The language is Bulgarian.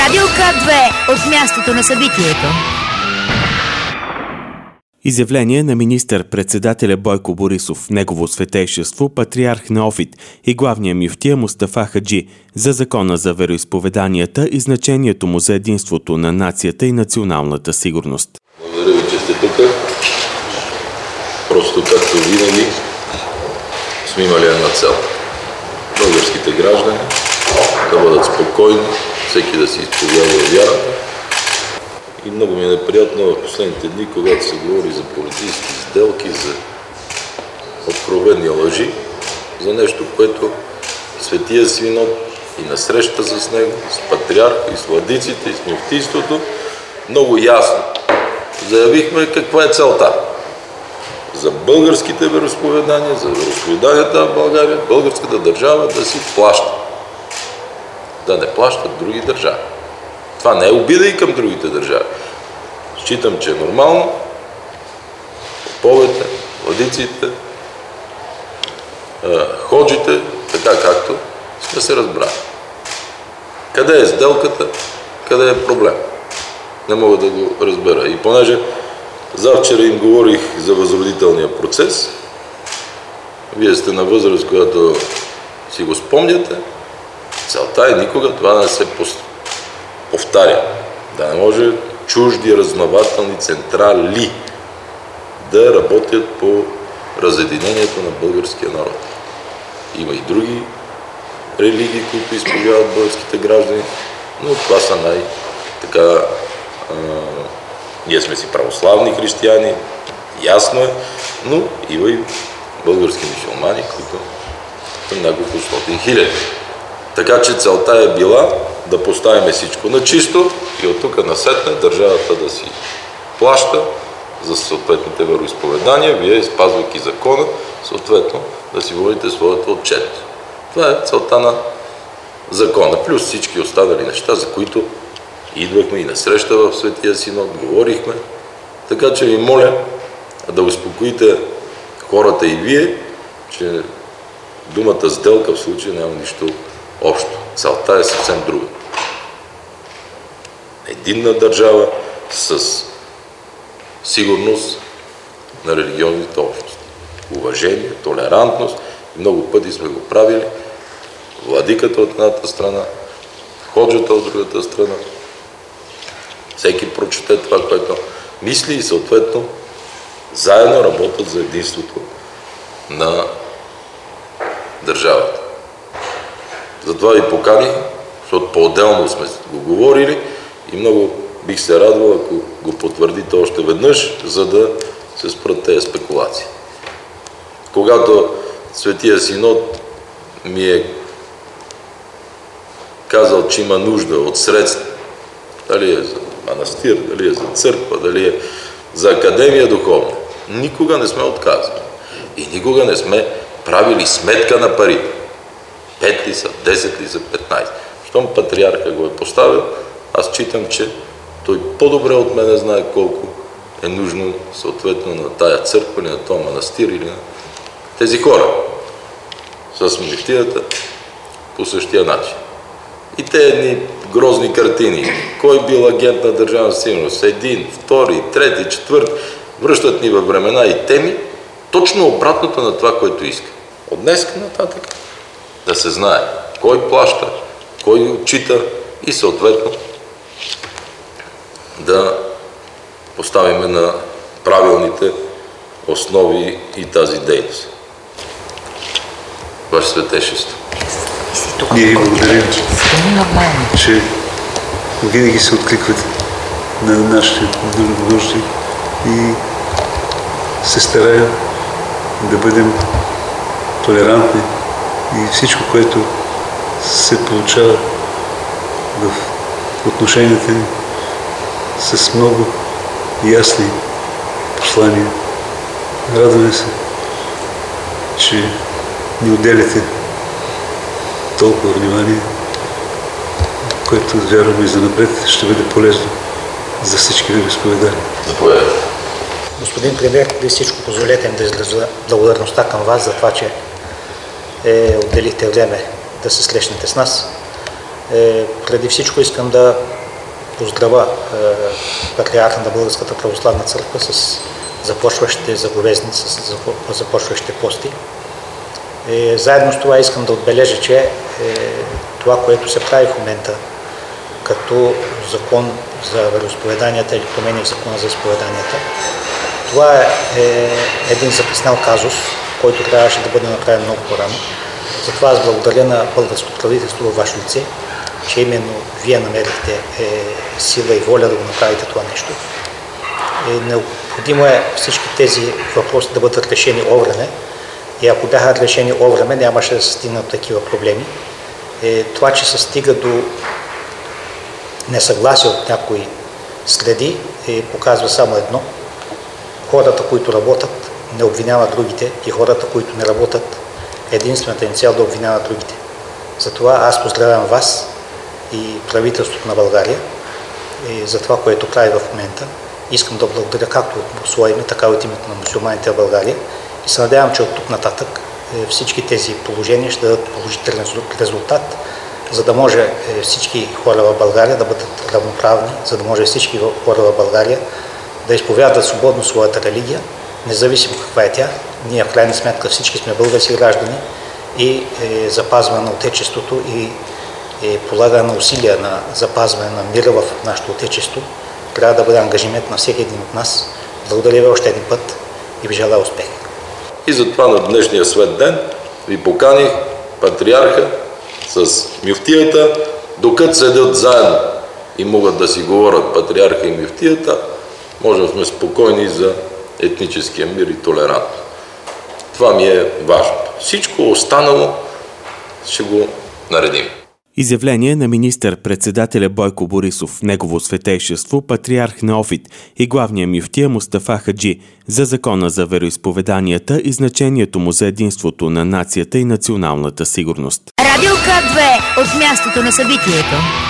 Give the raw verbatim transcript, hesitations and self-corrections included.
Радио К две от мястото на събитието. Изявление на министър-председателя Бойко Борисов, негово светейшество, патриарх Неофит и главния мюфтия Мустафа Хаджи за закона за вероизповеданията и значението му за единството на нацията и националната сигурност. Благодаря ви, че сте тук. Просто както винаги сме имали една цел. Българските граждани да бъдат спокойни, всеки да си изповядва вярата. И много ми е неприятно в последните дни, когато се говори за политически сделки, за откровени лъжи, за нещо, което Светия Синод и на среща с него, с патриарха, и с владиците, и с мюфтийството, много ясно заявихме каква е целта. За българските вероизповедания, за вероизповеданията в България, българската държава да си плаща. Да не плащат други държави. Това не е обида и към другите държави. Считам, че е нормално поповете, владиците, ходжите, така както сме се разбрали. Къде е сделката, къде е проблем? Не мога да го разбера. И понеже завчера им говорих за възродителния процес, вие сте на възраст, която си го спомняте, целта е никога това да се повтаря. Да не може чужди разузнавателни централи да работят по разединението на българския народ. Има и други религии, които изповядват българските граждани, но това са най-така... А, ние сме си православни християни, ясно е, но има и български мюсюлмани, които са няколко стотин хиляди. Така че целта е била да поставим всичко на чисто и от тук насетне държавата да си плаща за съответните вероизповедания, вие, спазвайки закона, съответно да си водите своята отчет. Това е целта на закона, плюс всички останали неща, за които идвахме и на среща в Светия Синод, говорихме. Така че ви моля да успокоите хората и вие, че думата сделка в случая няма нищо общо. Целта е съвсем друга. Единна държава с сигурност на религиозните общности. Уважение, толерантност. Много пъти сме го правили. Владиката от едната страна, ходжата от другата страна. Всеки прочете това, което мисли и съответно заедно работят за единството на държавата. Затова ви поканих, защото по-отделно сме го говорили и много бих се радвал, ако го потвърдите още веднъж, за да се спрат тези спекулации. Когато Светия Синод ми е казал, че има нужда от средства, дали е за манастир, дали е за църква, дали е за академия духовна, никога не сме отказали. И никога не сме правили сметка на парите. Пет ли са, десет ли са, петнайсет. Щом патриарха го е поставил, аз считам, че той по-добре от мене знае колко е нужно съответно на тая църква, или на този манастир, или на тези хора. С мюфтията по същия начин. И те едни грозни картини. Кой бил агент на държавна сигурност? Един, втори, трети, четвърти. Връщат ни във времена и теми, точно обратното на това, което иска. От днес нататък да се знае кой плаща, кой отчита и съответно да поставиме на правилните основи и тази дейност. Ваше Светейшество. Ние ви благодарим, че винаги се откликвате на нашите нужди и се стараем да бъдем толерантни и всичко, което се получава в отношенията ни с много ясни послания. Радваме се, че ни отделяте толкова внимание, което вярваме и занапред ще бъде полезно за всички вероизповедания. Заповядайте. Господин премиер, преди всичко позволете ми да изразя благодарността към вас за това, че е, отделихте време да се срещнете с нас. Е, преди всичко искам да поздравя е, патриарха на Българската православна църква с започващите заповедници, с започващите пости. Е, заедно с това искам да отбележа, че е, това, което се прави в момента като закон за вероизповеданията или промени в закона за изповеданията, това е, е един закъснял казус, който трябваше да бъде направен много по-рано. Затова аз благодаря на българското правителство във ваше лице, че именно вие намерихте е, сила и воля да го направите това нещо. Е, необходимо е всички тези въпроси да бъдат решени овреме. И ако бяха решени овреме, нямаше да се стигнат такива проблеми. Е, това, че се стига до несъгласие от някои среди, е, показва само едно. Хората, които работят, не обвиняват другите, и хората, които не работят, единствената им цел да обвиняват другите. Затова аз поздравявам вас и правителството на България и за това, което прави в момента. Искам да благодаря както от свое име, така и от името на мюсюлманите в България. И се надявам, че от тук нататък всички тези положения ще дадат положителен резултат, за да може всички хора в България да бъдат равноправни, за да може всички хора в България да изповядат свободно своята религия, независимо каква е тя. Ние в крайна сметка всички сме български граждани и е, запазване на отечеството и е, полагане на усилия на запазване на мира в нашето отечество трябва да бъде ангажимент на всеки един от нас. Благодаря ви още един път и ви желая успех. И затова на днешния свет ден ви поканих патриарха с мюфтията, докато седят заедно и могат да си говорят патриарха и мюфтията, може да сме спокойни за етническия мир и толерантност. Това ми е важното. Всичко останало ще го наредим. Изявление на министър-председателя Бойко Борисов, негово светейшество, патриарх Неофит и главния мюфтия Мустафа Хаджи за закона за вероизповеданията и значението му за единството на нацията и националната сигурност. Радио К две от мястото на събитието.